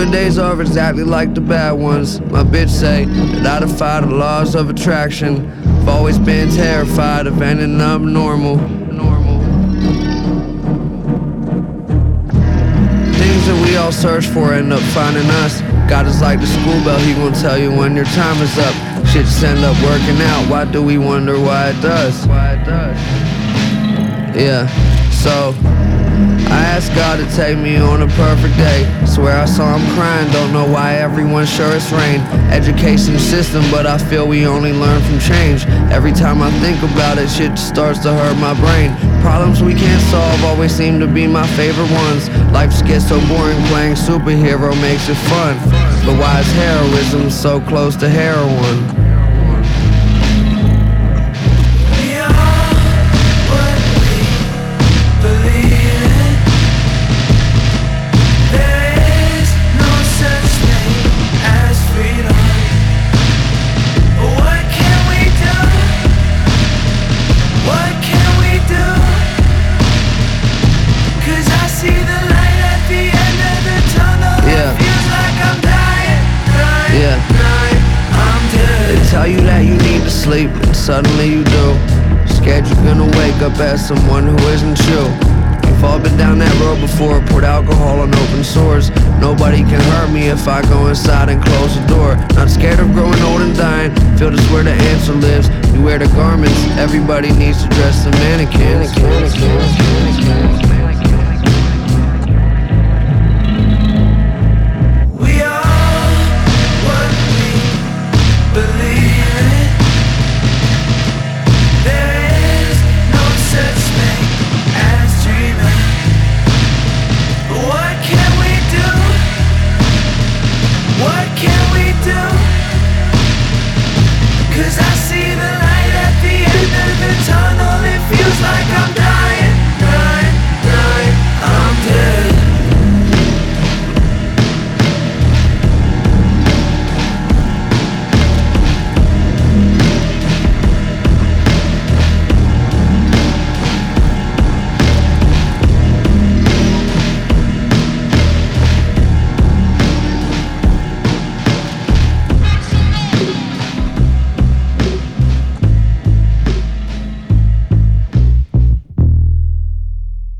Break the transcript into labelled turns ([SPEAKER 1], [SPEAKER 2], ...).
[SPEAKER 1] good days are exactly like the bad ones. My bitch say that I defy the laws of attraction. I've always been terrified of ending up normal. Things that we all search for end up finding us. God is like the school bell, he gon' tell you when your time is up. Shit just end up working out. Why do we wonder why it does? Yeah, so I asked God to take me on a perfect day. Swear I saw him crying, don't know why everyone's sure it's rain. Education system, but I feel we only learn from change. Every time I think about it, shit just starts to hurt my brain. Problems we can't solve always seem to be my favorite ones. Life just gets so boring, playing superhero makes it fun. But why is heroism so close to heroin? Tell you that you need to sleep, and suddenly you do. Scared you're gonna wake up as someone who isn't you. We've all been down that road before, poured alcohol on open sores. Nobody can hurt me if I go inside and close the door. Not scared of growing old and dying, feel this where the answer lives. You wear the garments, everybody needs to dress the mannequins.